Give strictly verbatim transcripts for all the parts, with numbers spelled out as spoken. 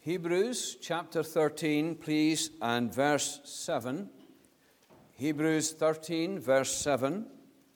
Hebrews chapter thirteen, please, and verse seven. Hebrews thirteen, verse seven.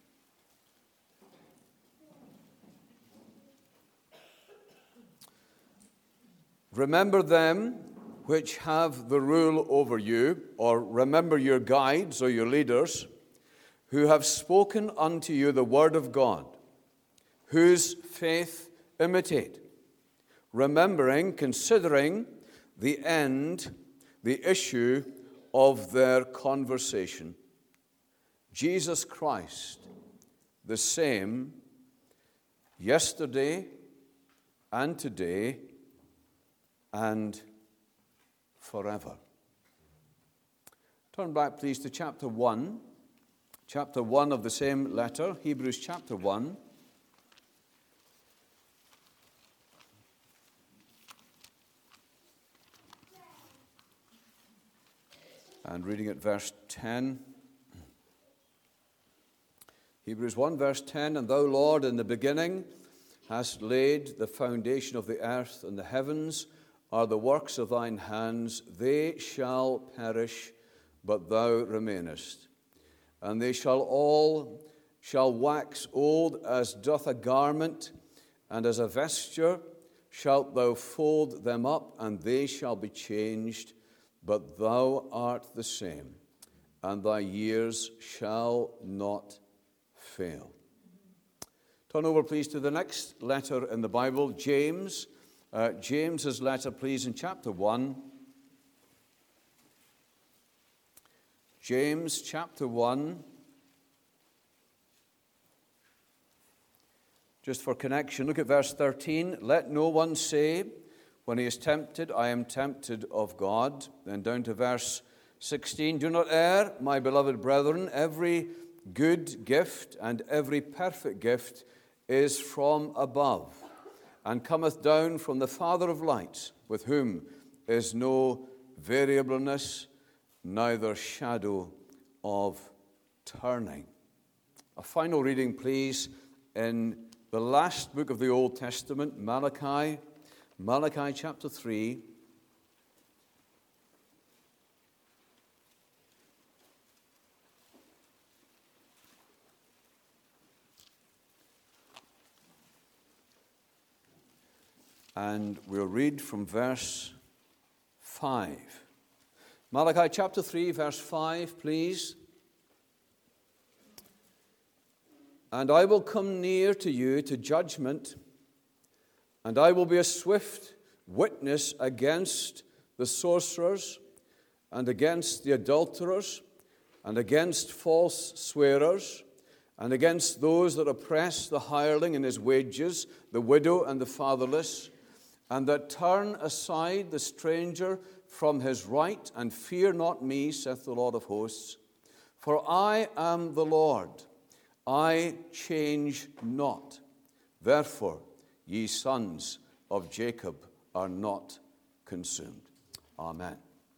Remember them which have the rule over you, or remember your guides or your leaders, who have spoken unto you the word of God, whose faith imitate, remembering, considering the end, the issue of their conversation. Jesus Christ, the same yesterday and today and forever. Turn back, please, to chapter one. Chapter one of the same letter, Hebrews chapter one. And reading at verse ten. Hebrews one, verse ten, And thou, Lord, in the beginning hast laid the foundation of the earth, and the heavens are the works of thine hands. They shall perish, but thou remainest. And they shall all shall wax old as doth a garment, and as a vesture shalt thou fold them up, and they shall be changed. But thou art the same, and thy years shall not fail. Turn over, please, to the next letter in the Bible, James. Uh, James's letter, please, in chapter one. James chapter one. Just for connection, look at verse thirteen. Let no one say, when he is tempted, I am tempted of God. Then down to verse sixteen. Do not err, my beloved brethren. Every good gift and every perfect gift is from above, and cometh down from the Father of lights, with whom is no variableness, neither shadow of turning. A final reading, please, in the last book of the Old Testament, Malachi, Malachi chapter three. And we'll read from verse five. Malachi chapter three, verse five, please. And I will come near to you to judgment, and I will be a swift witness against the sorcerers, and against the adulterers, and against false swearers, and against those that oppress the hireling in his wages, the widow and the fatherless, and that turn aside the stranger from his right, and fear not me, saith the Lord of hosts. For I am the Lord, I change not. Therefore, ye sons of Jacob are not consumed. Amen.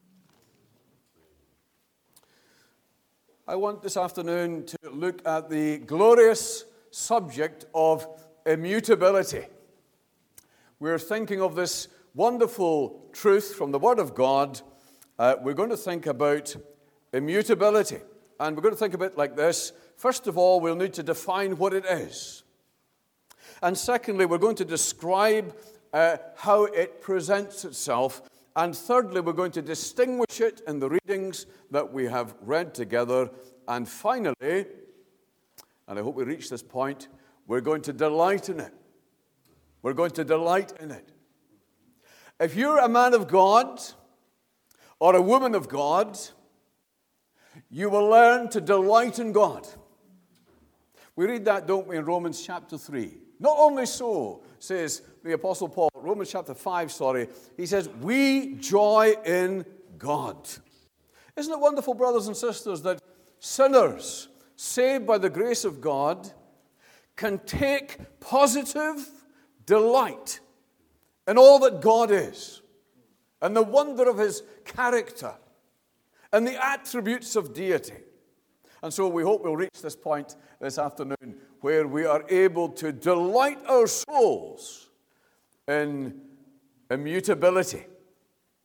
I want this afternoon to look at the glorious subject of immutability. We're thinking of this wonderful truth from the Word of God. Uh, we're going to think about immutability. And we're going to think of it like this. First of all, we'll need to define what it is. And secondly, we're going to describe uh, how it presents itself. And thirdly, we're going to distinguish it in the readings that we have read together. And finally, and I hope we reach this point, we're going to delight in it. We're going to delight in it. If you're a man of God or a woman of God, you will learn to delight in God. We read that, don't we, in Romans chapter three. Not only so, says the Apostle Paul, Romans chapter five, sorry, he says, we joy in God. Isn't it wonderful, brothers and sisters, that sinners saved by the grace of God can take positive delight in all that God is, and the wonder of his character, and the attributes of deity. And so we hope we'll reach this point this afternoon where we are able to delight our souls in immutability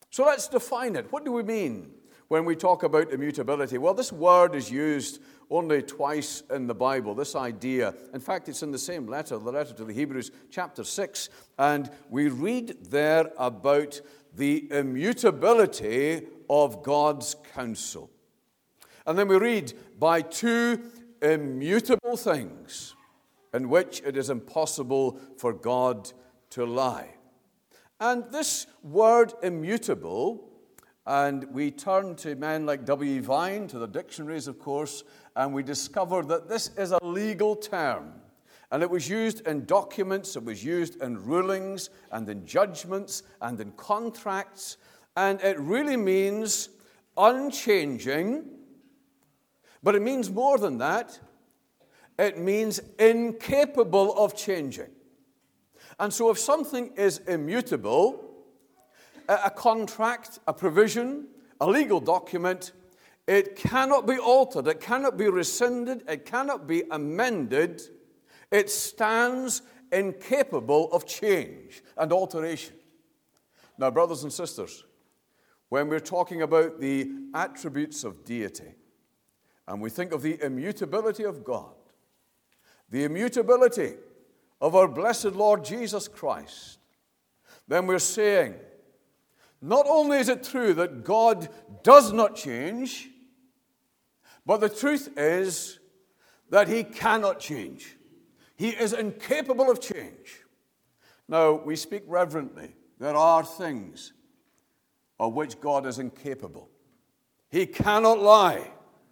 So let's define it. What do we mean when we talk about immutability? Well, this word is used only twice in the Bible, this idea. In fact, it's in the same letter, the letter to the Hebrews, chapter six, and we read there about the immutability of God's counsel. And then we read, by two immutable things in which it is impossible for God to lie. And this word immutable, and we turn to men like W E Vine, to the dictionaries, of course, and we discover that this is a legal term. And it was used in documents, it was used in rulings, and in judgments, and in contracts. And it really means unchanging, but it means more than that. It means incapable of changing. And so if something is immutable, a contract, a provision, a legal document, it cannot be altered, it cannot be rescinded, it cannot be amended. It stands incapable of change and alteration. Now, brothers and sisters, when we're talking about the attributes of deity, and we think of the immutability of God, the immutability of our blessed Lord Jesus Christ, then we're saying, not only is it true that God does not change, but the truth is that he cannot change. He is incapable of change. Now, we speak reverently. There are things of which God is incapable. He cannot lie.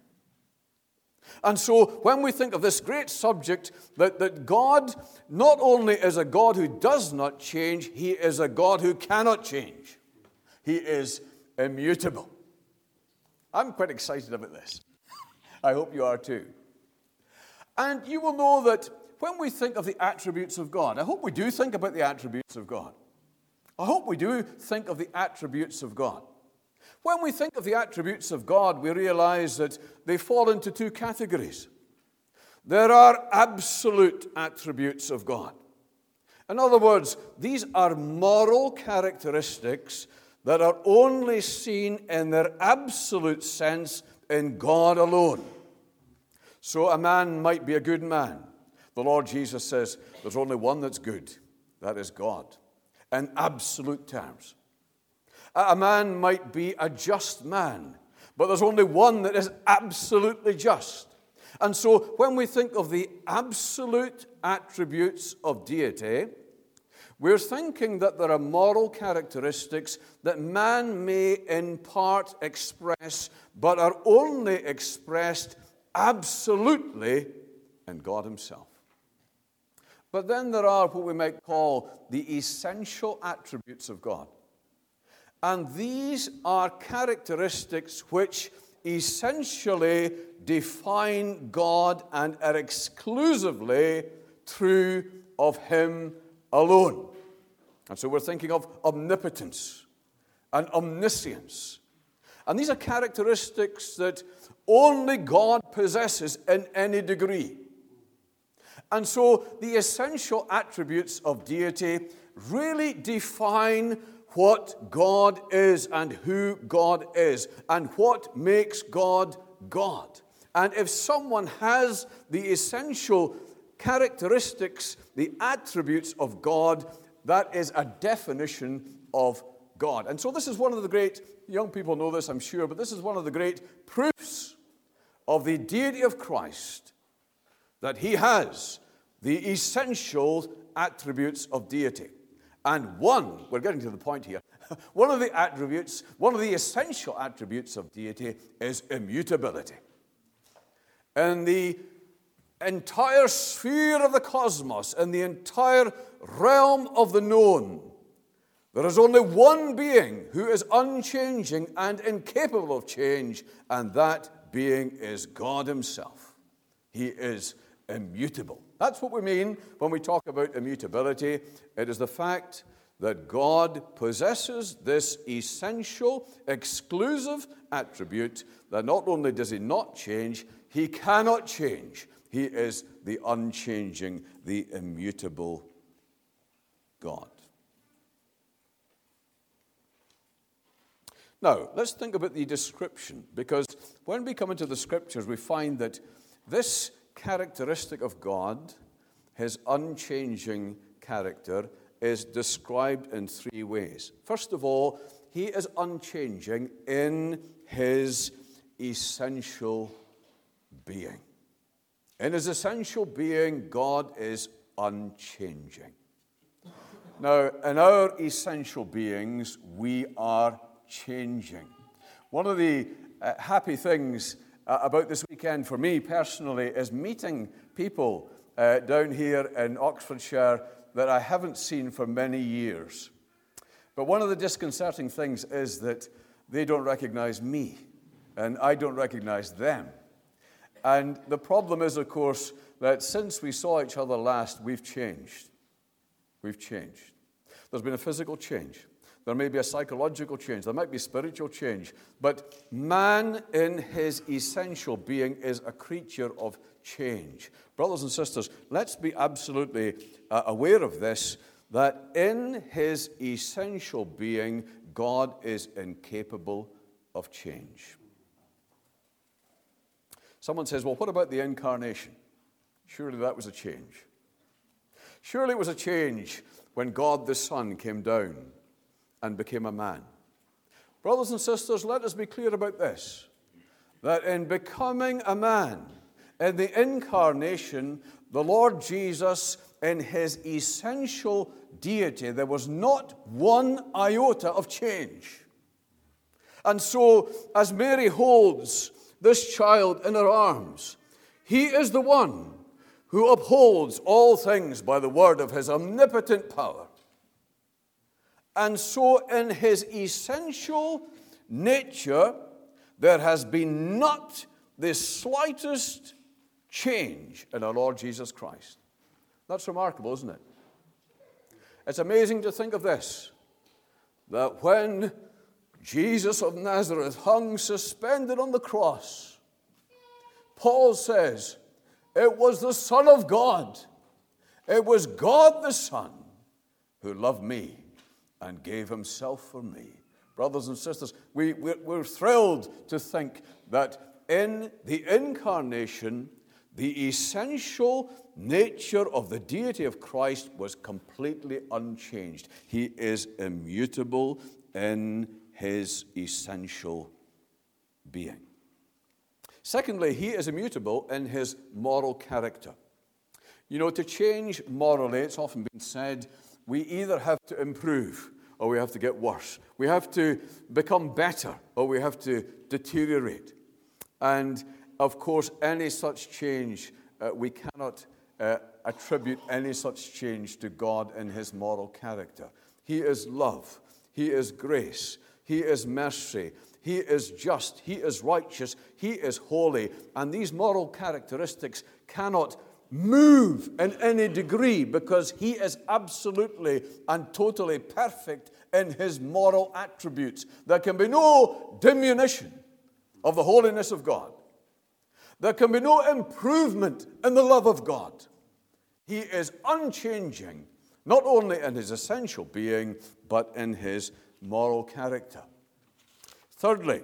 And so when we think of this great subject, that, that God not only is a God who does not change, he is a God who cannot change. He is immutable. I'm quite excited about this. I hope you are too. And you will know that when we think of the attributes of God, I hope we do think about the attributes of God. I hope we do think of the attributes of God. When we think of the attributes of God, we realize that they fall into two categories. There are absolute attributes of God. In other words, these are moral characteristics that are only seen in their absolute sense in God alone. So a man might be a good man. The Lord Jesus says there's only one that's good. That is God. In absolute terms. A man might be a just man, but there's only one that is absolutely just. And so when we think of the absolute attributes of deity, we're thinking that there are moral characteristics that man may in part express, but are only expressed absolutely in God himself. But then there are what we might call the essential attributes of God. And these are characteristics which essentially define God and are exclusively true of him alone. And so we're thinking of omnipotence and omniscience. And these are characteristics that only God possesses in any degree. And so the essential attributes of deity really define what God is and who God is and what makes God God. And if someone has the essential characteristics, the attributes of God, that is a definition of God. And so this is one of the great, young people know this, I'm sure, but this is one of the great proofs of the deity of Christ, that he has the essential attributes of deity. And one, we're getting to the point here, one of the attributes, one of the essential attributes of deity is immutability. In the entire sphere of the cosmos, in the entire realm of the known, there is only one being who is unchanging and incapable of change, and that being is God himself. He is immutable. That's what we mean when we talk about immutability. It is the fact that God possesses this essential, exclusive attribute that not only does he not change, he cannot change. He is the unchanging, the immutable God. Now, let's think about the description, because when we come into the Scriptures, we find that this characteristic of God, his unchanging character, is described in three ways. First of all, he is unchanging in his essential being. In his essential being, God is unchanging. Now, in our essential beings, we are changing. One of the uh, happy things uh, about this weekend for me personally is meeting people uh, down here in Oxfordshire that I haven't seen for many years. But one of the disconcerting things is that they don't recognize me, and I don't recognize them. And the problem is, of course, that since we saw each other last, we've changed. We've changed. There's been a physical change. There may be a psychological change. There might be spiritual change. But man in his essential being is a creature of change. Brothers and sisters, let's be absolutely uh, aware of this, that in his essential being, God is incapable of change. Someone says, well, what about the incarnation? Surely that was a change. Surely it was a change when God the Son came down and became a man. Brothers and sisters, let us be clear about this, that in becoming a man, in the incarnation, the Lord Jesus, in his essential deity, there was not one iota of change. And so, as Mary holds this child in her arms, he is the one who upholds all things by the word of his omnipotent power. And so in his essential nature, there has been not the slightest change in our Lord Jesus Christ. That's remarkable, isn't it? It's amazing to think of this, that when Jesus of Nazareth hung suspended on the cross, Paul says, it was the Son of God, it was God the Son who loved me and gave himself for me. Brothers and sisters, we, we're, we're thrilled to think that in the incarnation, the essential nature of the deity of Christ was completely unchanged. He is immutable in his essential being. Secondly, he is immutable in his moral character. You know, to change morally, it's often been said, we either have to improve or we have to get worse. We have to become better or we have to deteriorate. And, of course, any such change, uh, we cannot uh, attribute any such change to God in his moral character. He is love. He is grace. He is mercy. He is just. He is righteous. He is holy. And these moral characteristics cannot move in any degree because he is absolutely and totally perfect in his moral attributes. There can be no diminution of the holiness of God. There can be no improvement in the love of God. He is unchanging, not only in his essential being, but in his moral character. Thirdly,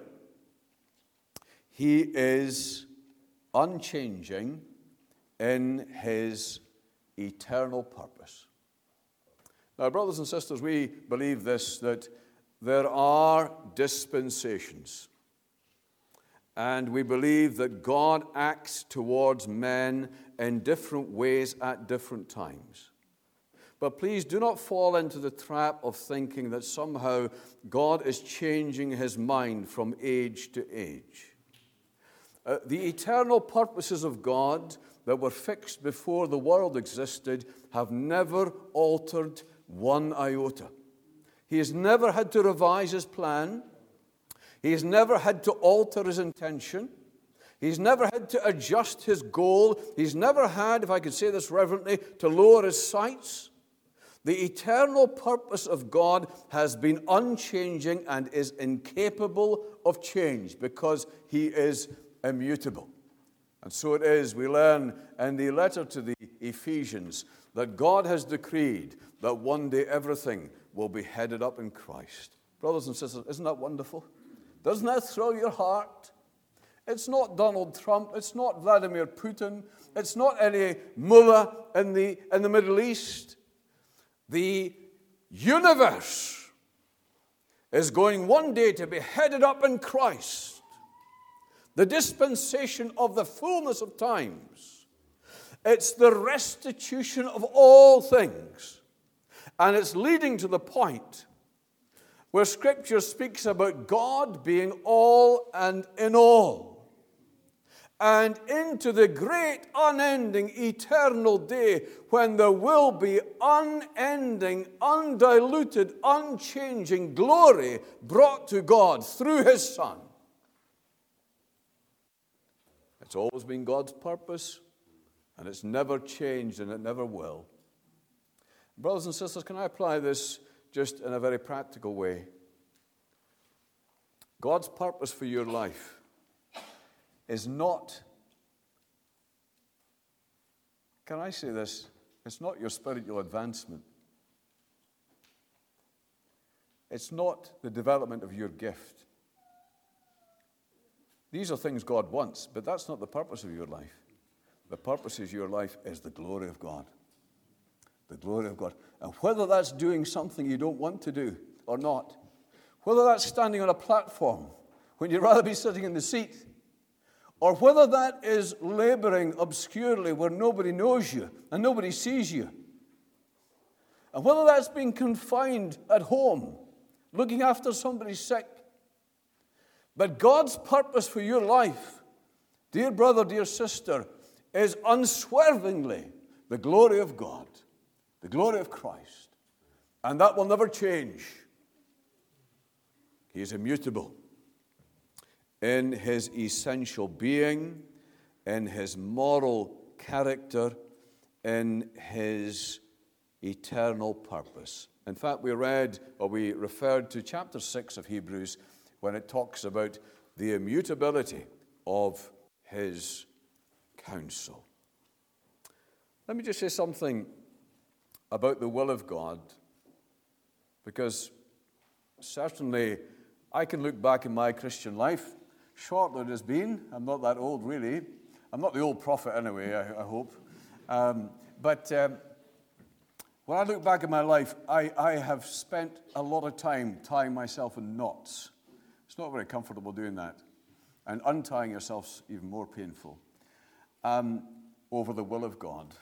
he is unchanging in his eternal purpose. Now, brothers and sisters, we believe this, that there are dispensations. And we believe that God acts towards men in different ways at different times. But please do not fall into the trap of thinking that somehow God is changing his mind from age to age. Uh, the eternal purposes of God that were fixed before the world existed have never altered one iota. He has never had to revise his plan. He has never had to alter his intention. He's never had to adjust his goal. He's never had, if I could say this reverently, to lower his sights. The eternal purpose of God has been unchanging and is incapable of change because he is immutable. And so it is, we learn in the letter to the Ephesians that God has decreed that one day everything will be headed up in Christ. Brothers and sisters, isn't that wonderful? Doesn't that thrill your heart? It's not Donald Trump. It's not Vladimir Putin. It's not any mullah in the, in the Middle East. The universe is going one day to be headed up in Christ. The dispensation of the fullness of times. It's the restitution of all things. And it's leading to the point where Scripture speaks about God being all and in all. And into the great, unending, eternal day when there will be unending, undiluted, unchanging glory brought to God through His Son. It's always been God's purpose, and it's never changed, and it never will. Brothers and sisters, can I apply this just in a very practical way? God's purpose for your life is not, can I say this? It's not your spiritual advancement. It's not the development of your gift. These are things God wants, but that's not the purpose of your life. The purpose of your life is the glory of God. The glory of God. And whether that's doing something you don't want to do or not, whether that's standing on a platform when you'd rather be sitting in the seat, or whether that is laboring obscurely where nobody knows you and nobody sees you, and whether that's being confined at home, looking after somebody sick. But God's purpose for your life, dear brother, dear sister, is unswervingly the glory of God, the glory of Christ. And that will never change. He is immutable in His essential being, in His moral character, in His eternal purpose. In fact, we read, or we referred to chapter six of Hebrews when it talks about the immutability of His counsel. Let me just say something about the will of God, because certainly I can look back in my Christian life, short that it has been. I'm not that old, really. I'm not the old prophet anyway, I, I hope. Um, but um, when I look back in my life, I, I have spent a lot of time tying myself in knots. It's not very comfortable doing that. And untying yourself's even more painful. Um, over the will of God.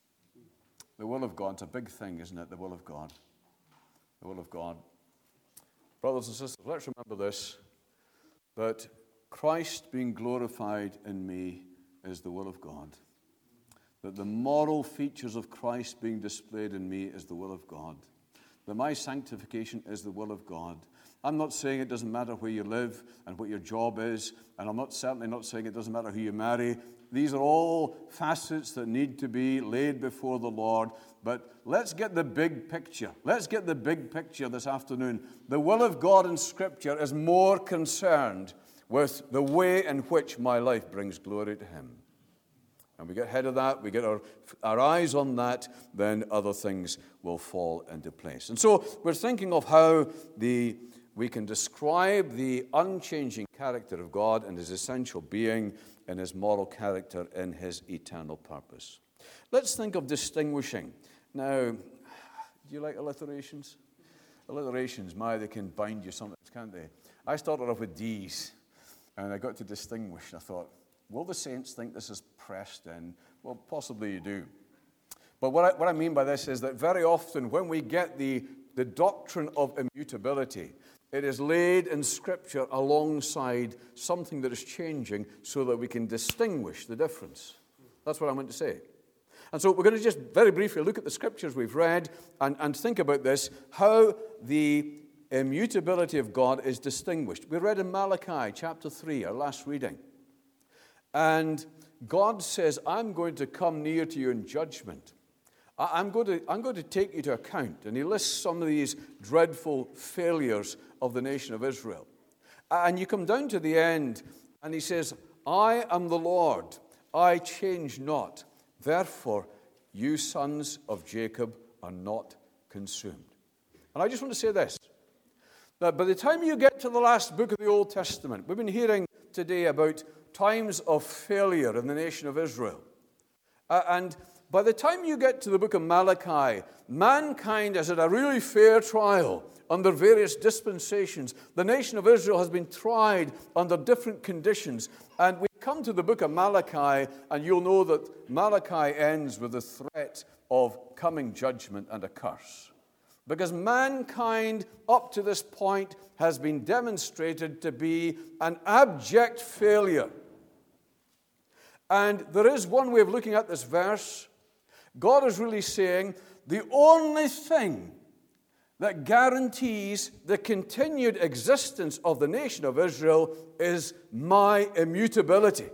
The will of God, it's a big thing, isn't it? The will of God. The will of God. Brothers and sisters, let's remember this, that Christ being glorified in me is the will of God. That the moral features of Christ being displayed in me is the will of God. That my sanctification is the will of God. I'm not saying it doesn't matter where you live and what your job is, and I'm not certainly not saying it doesn't matter who you marry. These are all facets that need to be laid before the Lord. But let's get the big picture. Let's get the big picture this afternoon. The will of God in Scripture is more concerned with the way in which my life brings glory to Him. And we get ahead of that, we get our, our eyes on that, then other things will fall into place. And so we're thinking of how the we can describe the unchanging character of God and His essential being and His moral character in His eternal purpose. Let's think of distinguishing. Now, do you like alliterations? Alliterations, my, they can bind you sometimes, can't they? I started off with D's, and I got to distinguish. I thought, will the saints think this is pressed in? Well, possibly you do. But what I, what I mean by this is that very often when we get the, the doctrine of immutability, it is laid in Scripture alongside something that is changing so that we can distinguish the difference. That's what I meant to say. And so we're going to just very briefly look at the Scriptures we've read and, and think about this, how the immutability of God is distinguished. We read in Malachi chapter three, our last reading. And God says, I'm going to come near to you in judgment. I'm going to, I'm going to take you to account. And He lists some of these dreadful failures of the nation of Israel. And you come down to the end, and He says, I am the Lord, I change not. Therefore, you sons of Jacob are not consumed. And I just want to say this. that by the time you get to the last book of the Old Testament, we've been hearing today about times of failure in the nation of Israel. Uh, and by the time you get to the book of Malachi, mankind has had a really fair trial under various dispensations. The nation of Israel has been tried under different conditions. And we come to the book of Malachi, and you'll know that Malachi ends with the threat of coming judgment and a curse. Because mankind, up to this point, has been demonstrated to be an abject failure. And there is one way of looking at this verse. God is really saying the only thing that guarantees the continued existence of the nation of Israel is my immutability.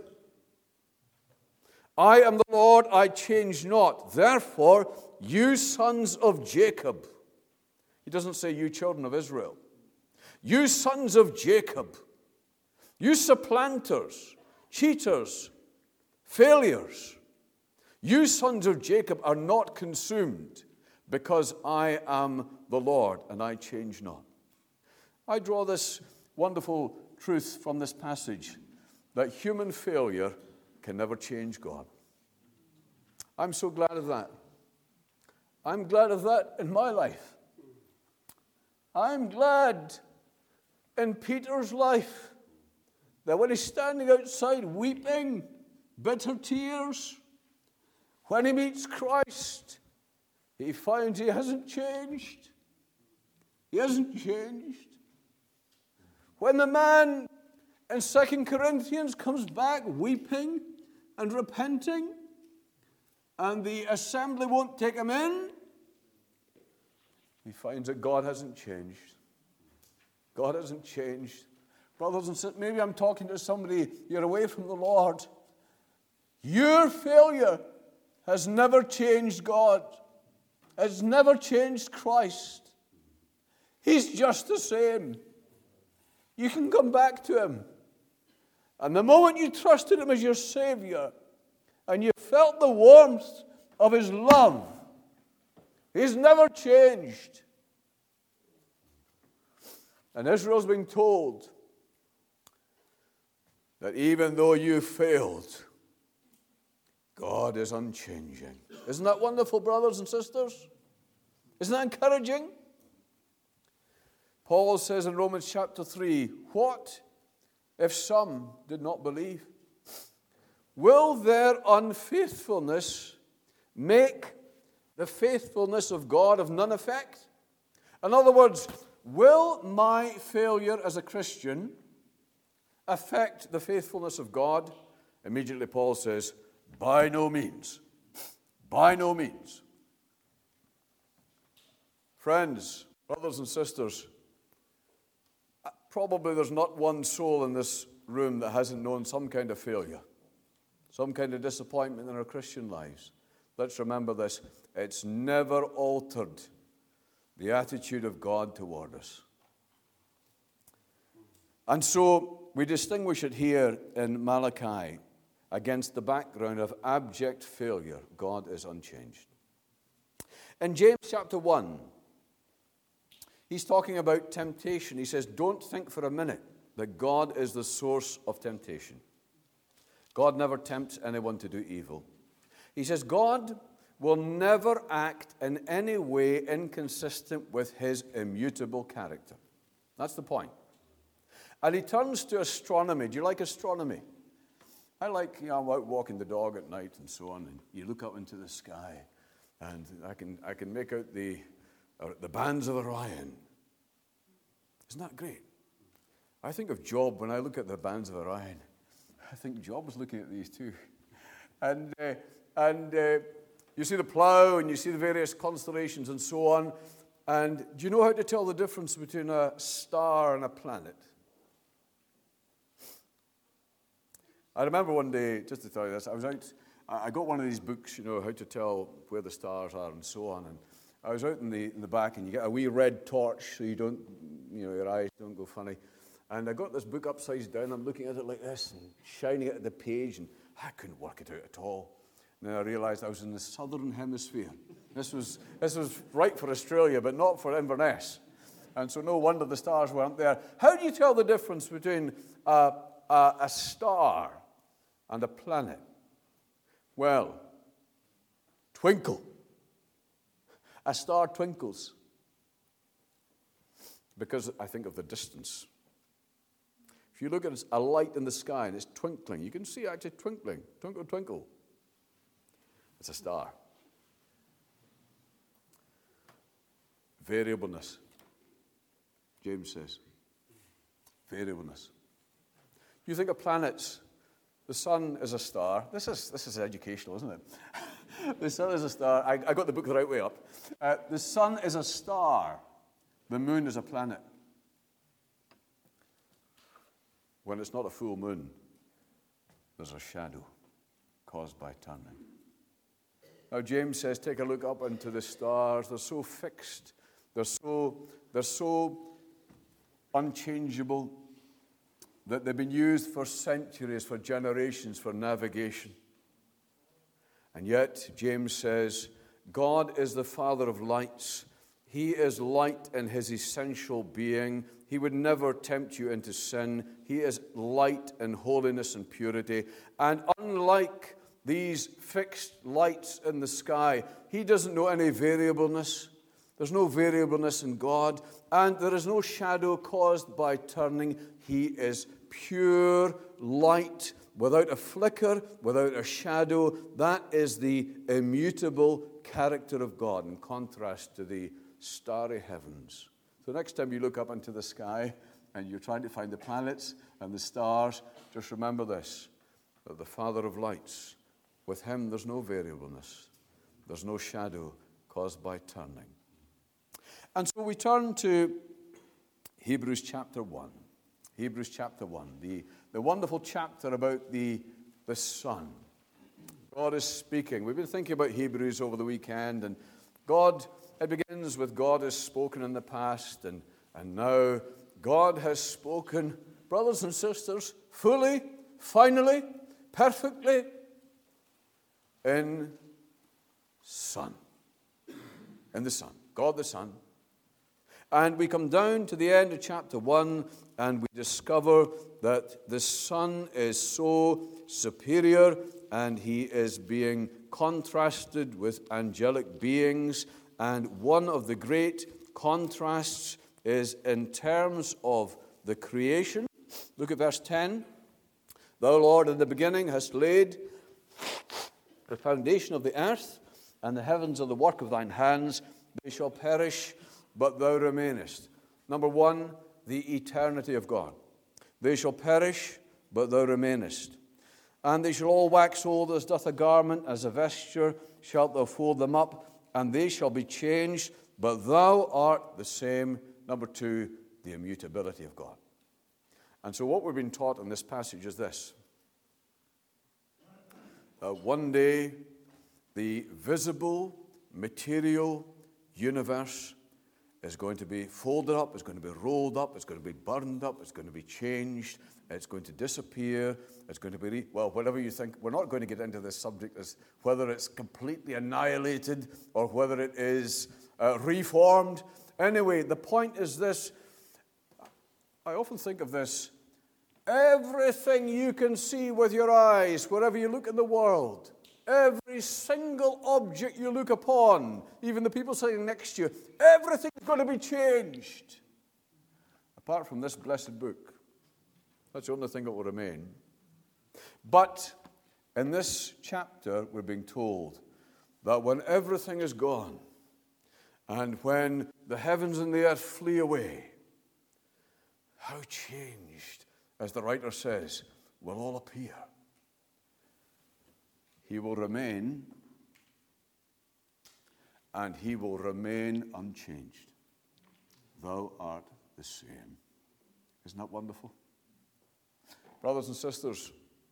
I am the Lord, I change not. Therefore, you sons of Jacob. He doesn't say you children of Israel. You sons of Jacob. You supplanters, cheaters, failures. You sons of Jacob are not consumed, because I am the Lord, and I change not. I draw this wonderful truth from this passage, that human failure can never change God. I'm so glad of that. I'm glad of that in my life. I'm glad in Peter's life that when he's standing outside weeping, bitter tears, when he meets Christ, he finds he hasn't changed. He hasn't changed. When the man in Second Corinthians comes back weeping and repenting, and the assembly won't take him in, he finds that God hasn't changed. God hasn't changed. Brothers and sisters, maybe I'm talking to somebody, you're away from the Lord. Your failure has never changed God. Has never changed Christ. He's just the same. You can come back to him. And the moment you trusted him as your Savior, and you felt the warmth of his love, he's never changed. And Israel's being told that even though you failed, God is unchanging. Isn't that wonderful, brothers and sisters? Isn't that encouraging? Paul says in Romans chapter three, what if some did not believe? Will their unfaithfulness make the faithfulness of God of none effect? In other words, will my failure as a Christian affect the faithfulness of God? Immediately Paul says, by no means. By no means. Friends, brothers and sisters, probably there's not one soul in this room that hasn't known some kind of failure, some kind of disappointment in our Christian lives. Let's remember this. It's never altered the attitude of God toward us. And so we distinguish it here in Malachi. Against the background of abject failure, God is unchanged. In James chapter one, he's talking about temptation. He says, don't think for a minute that God is the source of temptation. God never tempts anyone to do evil. He says, God will never act in any way inconsistent with his immutable character. That's the point. And he turns to astronomy. Do you like astronomy? I like, you know, I'm out walking the dog at night and so on, and you look up into the sky, and I can I can make out the uh, the bands of Orion. Isn't that great? I think of Job when I look at the bands of Orion. I think Job was looking at these too, and uh, and uh, you see the plough, and you see the various constellations and so on. And do you know how to tell the difference between a star and a planet? I remember one day, just to tell you this, I was out, I got one of these books, you know, how to tell where the stars are and so on, and I was out in the in the back, and you get a wee red torch so you don't, you know, your eyes don't go funny, and I got this book upside down, I'm looking at it like this, and shining it at the page, and I couldn't work it out at all. And then I realized I was in the southern hemisphere. This was, this was right for Australia, but not for Inverness. And so no wonder the stars weren't there. How do you tell the difference between a, a, a star and a planet? Well, twinkle. A star twinkles because I think of the distance. If you look at a light in the sky and it's twinkling, you can see it actually twinkling. Twinkle, twinkle. It's a star. Variableness. James says. Variableness. You think of planets. The sun is a star. This is, this is educational, isn't it? The sun is a star. I, I got the book the right way up. Uh, the sun is a star. The moon is a planet. When it's not a full moon, there's a shadow caused by turning. Now, James says, take a look up into the stars. They're so fixed. They're so, they're so unchangeable that they've been used for centuries, for generations, for navigation. And yet, James says, God is the Father of lights. He is light in his essential being. He would never tempt you into sin. He is light in holiness and purity. And unlike these fixed lights in the sky, he doesn't know any variableness. There's no variableness in God. And there is no shadow caused by turning. He is pure light, without a flicker, without a shadow. That is the immutable character of God, in contrast to the starry heavens. So next time you look up into the sky and you're trying to find the planets and the stars, just remember this, that the Father of lights, with him there's no variableness. There's no shadow caused by turning. And so we turn to Hebrews chapter one. Hebrews chapter one, the, the wonderful chapter about the, the Son. God is speaking. We've been thinking about Hebrews over the weekend, and God, it begins with God has spoken in the past, and, and now God has spoken, brothers and sisters, fully, finally, perfectly, in Son. In the Son. God the Son. And we come down to the end of chapter one, and we discover that the Son is so superior, and he is being contrasted with angelic beings. And one of the great contrasts is in terms of the creation. Look at verse ten. Thou, Lord, in the beginning hast laid the foundation of the earth, and the heavens are the work of thine hands. They shall perish, but thou remainest. Number one, the eternity of God. They shall perish, but thou remainest. And they shall all wax old as doth a garment, as a vesture shalt thou fold them up, and they shall be changed, but thou art the same. Number two, the immutability of God. And so what we've been taught in this passage is this. That one day, the visible, material universe is going to be folded up, it's going to be rolled up, it's going to be burned up, it's going to be changed, it's going to disappear, it's going to be, re- well, whatever you think. We're not going to get into this subject as whether it's completely annihilated or whether it is uh, reformed. Anyway, the point is this. I often think of this. Everything you can see with your eyes, wherever you look in the world, every single object you look upon, even the people sitting next to you, everything's going to be changed. Apart from this blessed book. That's the only thing that will remain. But in this chapter, we're being told that when everything is gone, and when the heavens and the earth flee away, how changed, as the writer says, will all appear. He will remain, and he will remain unchanged. Thou art the same. Isn't that wonderful? Brothers and sisters,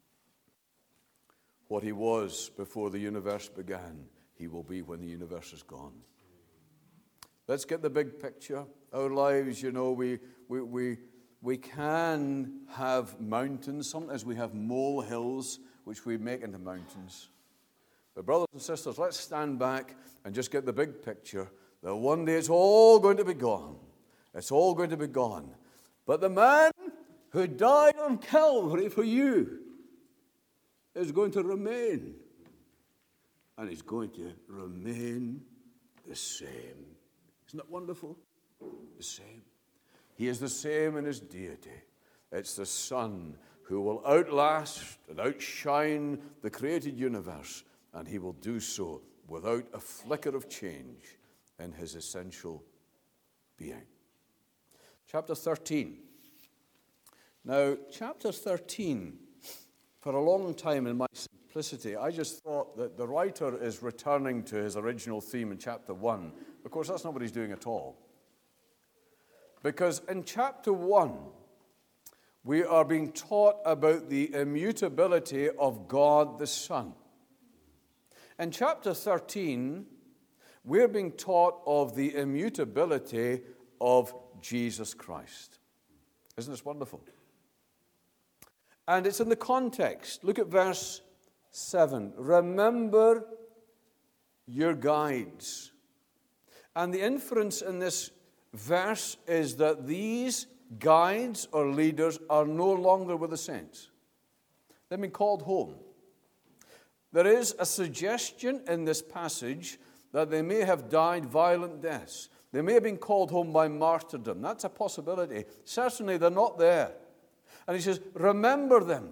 what he was before the universe began, he will be when the universe is gone. Let's get the big picture. Our lives, you know, we we we we can have mountains. Sometimes we have molehills which we make into mountains. But brothers and sisters, let's stand back and just get the big picture that one day it's all going to be gone. It's all going to be gone. But the man who died on Calvary for you is going to remain. And he's going to remain the same. Isn't that wonderful? The same. He is the same in his deity. It's the Son who will outlast and outshine the created universe, and he will do so without a flicker of change in his essential being. Chapter thirteen. Now, chapter thirteen, for a long time in my simplicity, I just thought that the writer is returning to his original theme in chapter one. Of course, that's not what he's doing at all. Because in chapter one, we are being taught about the immutability of God the Son. In chapter thirteen, we're being taught of the immutability of Jesus Christ. Isn't this wonderful? And it's in the context. Look at verse seven. Remember your guides. And the inference in this verse is that these guides or leaders are no longer with the saints. They've been called home. There is a suggestion in this passage that they may have died violent deaths. They may have been called home by martyrdom. That's a possibility. Certainly they're not there. And he says, remember them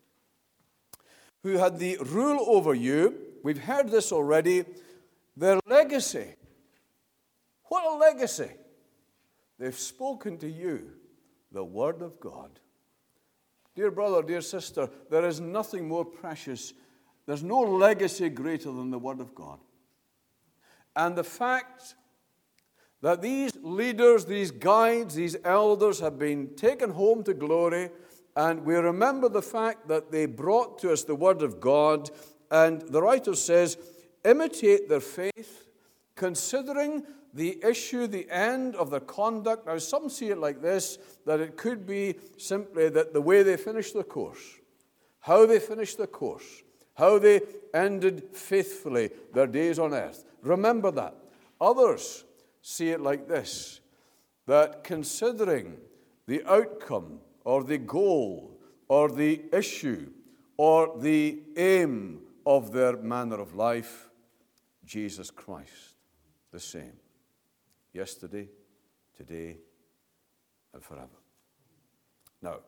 who had the rule over you. We've heard this already. Their legacy. What a legacy. They've spoken to you the Word of God. Dear brother, dear sister, there is nothing more precious. There's no legacy greater than the Word of God. And the fact that these leaders, these guides, these elders have been taken home to glory, and we remember the fact that they brought to us the Word of God, and the writer says, imitate their faith, considering the issue, the end of their conduct. Now, some see it like this, that it could be simply that the way they finished the course, how they finished the course, how they ended faithfully their days on earth. Remember that. Others see it like this, that considering the outcome or the goal or the issue or the aim of their manner of life, Jesus Christ, the same, yesterday, today, and forever. Now,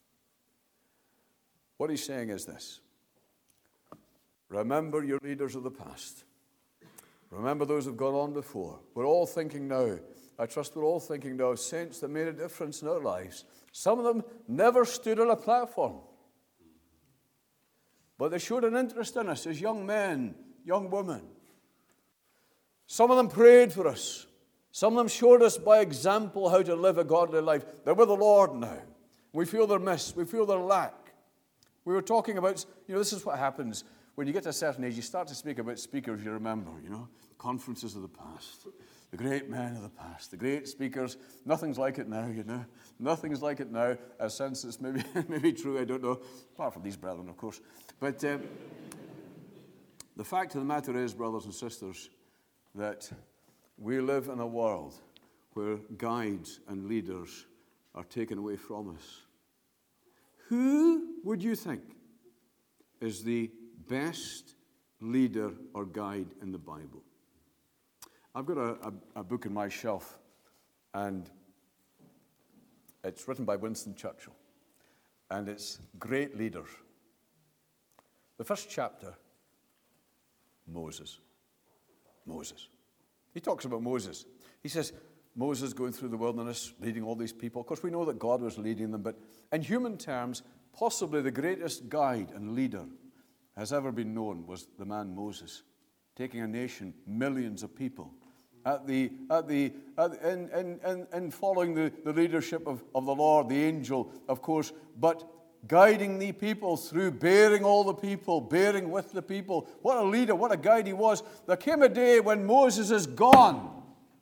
what he's saying is this. Remember your leaders of the past. Remember those who've gone on before. We're all thinking now, I trust we're all thinking now of saints that made a difference in our lives. Some of them never stood on a platform, but they showed an interest in us as young men, young women. Some of them prayed for us. Some of them showed us by example how to live a godly life. They're with the Lord now. We feel their miss. We feel their lack. We were talking about, you know, this is what happens. When you get to a certain age, you start to speak about speakers you remember, you know, conferences of the past, the great men of the past, the great speakers. Nothing's like it now, you know. Nothing's like it now. A sense it's maybe, maybe true, I don't know, apart from these brethren, of course. But um, the fact of the matter is, brothers and sisters, that we live in a world where guides and leaders are taken away from us. Who would you think is the best leader or guide in the Bible? I've got a, a, a book in my shelf, and it's written by Winston Churchill, and it's Great Leaders. The first chapter, Moses. Moses. He talks about Moses. He says, Moses going through the wilderness, leading all these people. Of course, we know that God was leading them, but in human terms, possibly the greatest guide and leader has ever been known was the man Moses, taking a nation, millions of people, at the at the at, in, in, in, in following the, the leadership of, of the Lord, the angel, of course, but guiding the people through, bearing all the people, bearing with the people. What a leader, what a guide he was. There came a day when Moses is gone.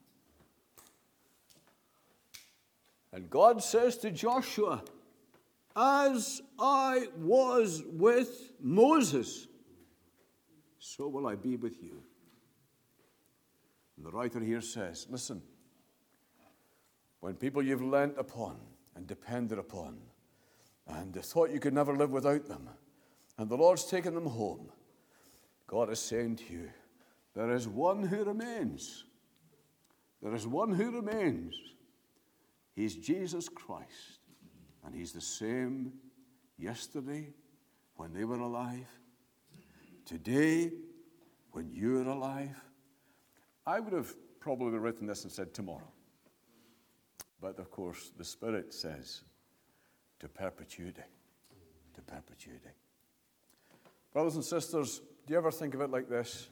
And God says to Joshua, as I was with Moses, so will I be with you. And the writer here says, listen, when people you've lent upon and depended upon and thought you could never live without them, and the Lord's taken them home, God is saying to you, there is one who remains. There is one who remains. He's Jesus Christ, and he's the same yesterday when they were alive, today when you're alive. I would have probably written this and said tomorrow. But of course, the Spirit says to perpetuity, to perpetuity. Brothers and sisters, do you ever think of it like this?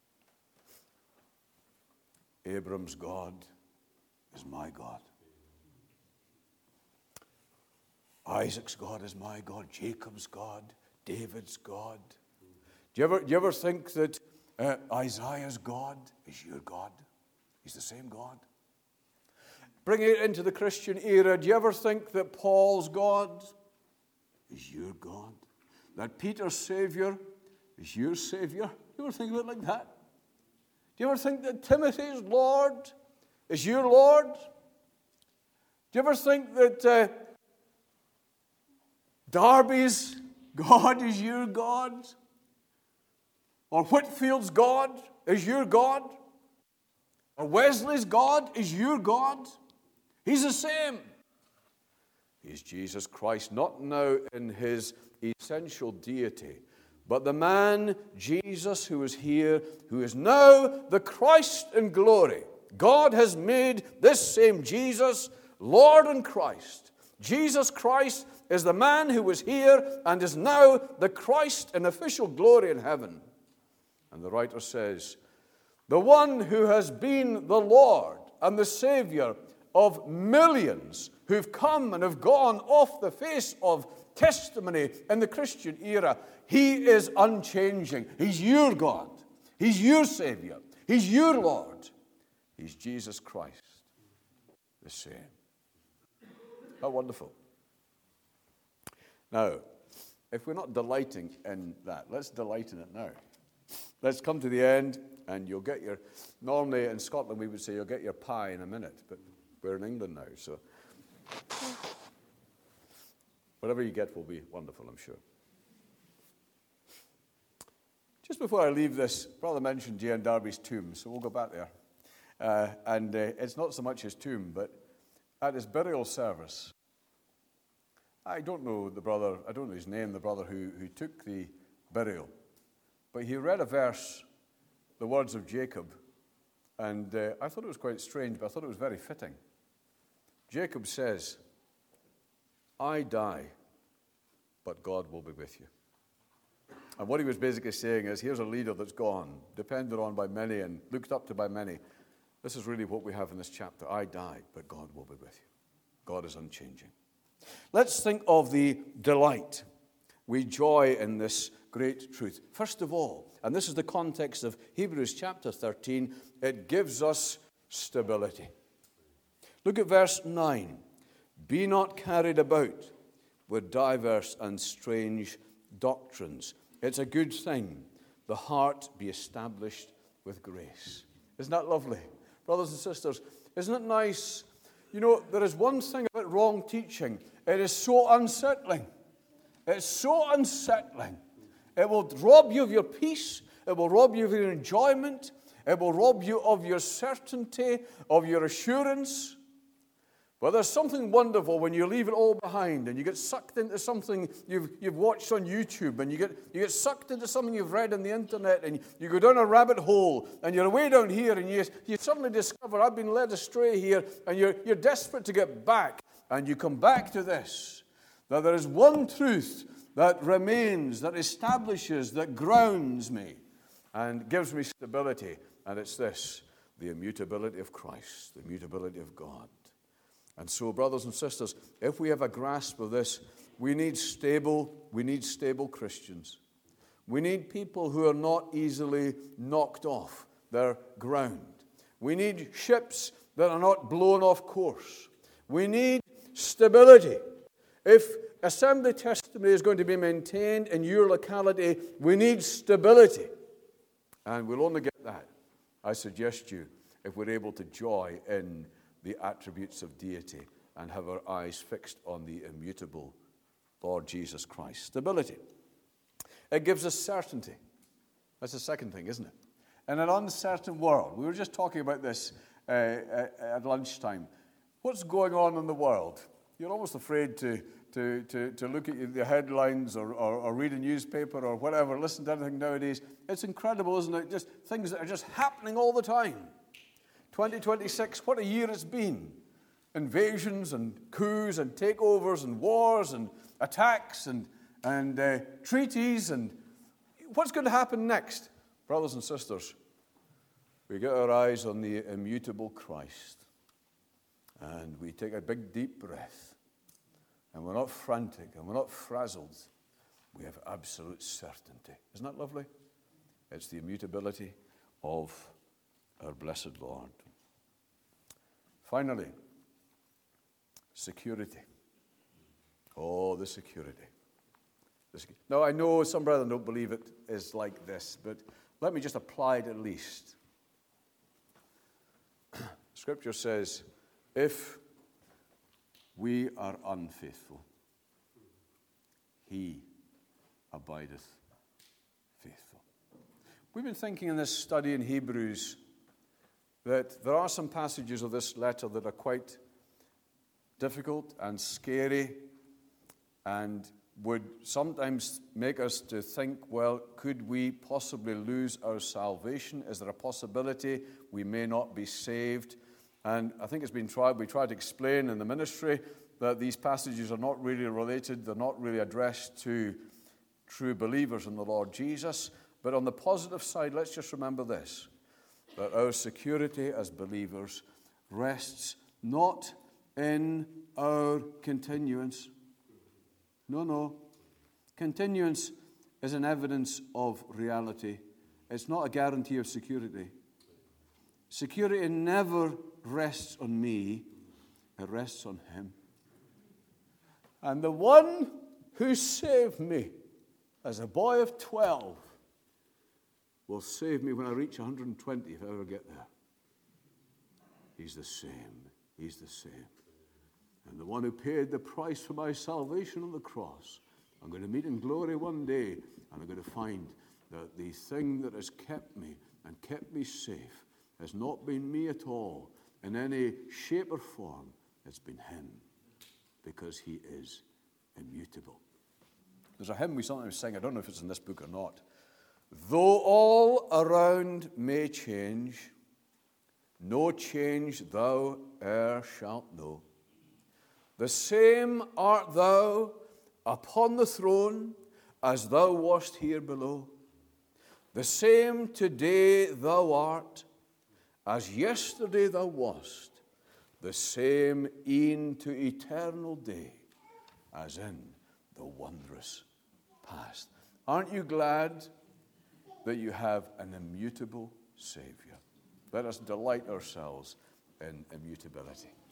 Abram's God is my God. Isaac's God is my God. Jacob's God. David's God. Do you ever, do you ever think that uh, Isaiah's God is your God? He's the same God. Bring it into the Christian era. Do you ever think that Paul's God is your God? That Peter's Savior is your Savior? Do you ever think of it like that? Do you ever think that Timothy's Lord is your Lord? Do you ever think that uh, Darby's God is your God? Or Whitfield's God is your God? Or Wesley's God is your God? He's the same. He's Jesus Christ, not now in his essential deity, but the man, Jesus, who is here, who is now the Christ in glory. God has made this same Jesus Lord and Christ. Jesus Christ is the man who was here and is now the Christ in official glory in heaven. And the writer says, the one who has been the Lord and the Savior of millions who've come and have gone off the face of testimony in the Christian era, he is unchanging. He's your God. He's your Savior. He's your Lord. He's Jesus Christ, the same. How wonderful. Now, if we're not delighting in that, let's delight in it now. Let's come to the end, and you'll get your, normally in Scotland we would say you'll get your pie in a minute, but we're in England now, so whatever you get will be wonderful, I'm sure. Just before I leave this, Brother mentioned J N Darby's tomb, so we'll go back there. Uh, and uh, it's not so much his tomb, but at his burial service, I don't know the brother, I don't know his name, the brother who, who took the burial, but he read a verse, the words of Jacob, and uh, I thought it was quite strange, but I thought it was very fitting. Jacob says, I die, but God will be with you. And what he was basically saying is, here's a leader that's gone, depended on by many and looked up to by many. This is really what we have in this chapter. I die, but God will be with you. God is unchanging. Let's think of the delight. We joy in this great truth. First of all, and this is the context of Hebrews chapter thirteen, it gives us stability. Look at verse nine. Be not carried about with diverse and strange doctrines. It's a good thing the heart be established with grace. Isn't that lovely? Brothers and sisters, isn't it nice? You know, there is one thing about wrong teaching. It is so unsettling. It's so unsettling. It will rob you of your peace. It will rob you of your enjoyment. It will rob you of your certainty, of your assurance. But there's something wonderful when you leave it all behind and you get sucked into something you've, you've watched on YouTube, and you get, you get sucked into something you've read on the internet, and you go down a rabbit hole, and you're way down here, and you, you suddenly discover, I've been led astray here, and you're, you're desperate to get back, and you come back to this, that there is one truth that remains, that establishes, that grounds me, and gives me stability, and it's this, the immutability of Christ, the immutability of God. And so, brothers and sisters, if we have a grasp of this, we need stable, we need stable Christians. We need people who are not easily knocked off their ground. We need ships that are not blown off course. We need stability. If assembly testimony is going to be maintained in your locality, we need stability. And we'll only get that, I suggest you, if we're able to joy in the the attributes of deity and have our eyes fixed on the immutable Lord Jesus Christ. Stability. It gives us certainty. That's the second thing, isn't it? In an uncertain world, we were just talking about this uh, at lunchtime. What's going on in the world? You're almost afraid to, to, to, to look at the headlines or, or, or read a newspaper or whatever, listen to anything nowadays. It's incredible, isn't it? Just things that are just happening all the time. twenty twenty-six, what a year it's been. Invasions and coups and takeovers and wars and attacks and, and uh, treaties. And what's going to happen next? Brothers and sisters, we get our eyes on the immutable Christ. And we take a big, deep breath. And we're not frantic and we're not frazzled. We have absolute certainty. Isn't that lovely? It's the immutability of our blessed Lord. Finally, security. Oh, the security. The sec- now, I know some brethren don't believe it is like this, but let me just apply it at least. Scripture says, if we are unfaithful, he abideth faithful. We've been thinking in this study in Hebrews that there are some passages of this letter that are quite difficult and scary and would sometimes make us to think, well, could we possibly lose our salvation? Is there a possibility we may not be saved? And I think it's been tried, we tried to explain in the ministry that these passages are not really related, they're not really addressed to true believers in the Lord Jesus. But on the positive side, let's just remember this, that our security as believers rests not in our continuance. No, no. Continuance is an evidence of reality. It's not a guarantee of security. Security never rests on me. It rests on him. And the one who saved me as a boy of twelve will save me when I reach one hundred twenty, if I ever get there. He's the same. He's the same. And the one who paid the price for my salvation on the cross, I'm going to meet in glory one day, and I'm going to find that the thing that has kept me and kept me safe has not been me at all in any shape or form. It's been him, because he is immutable. There's a hymn we sometimes sing, I don't know if it's in this book or not. Though all around may change, no change thou e'er shalt know. The same art thou upon the throne as thou wast here below. The same today thou art as yesterday thou wast. The same e'en to eternal day as in the wondrous past. Aren't you glad that you have an immutable Savior? Let us delight ourselves in immutability.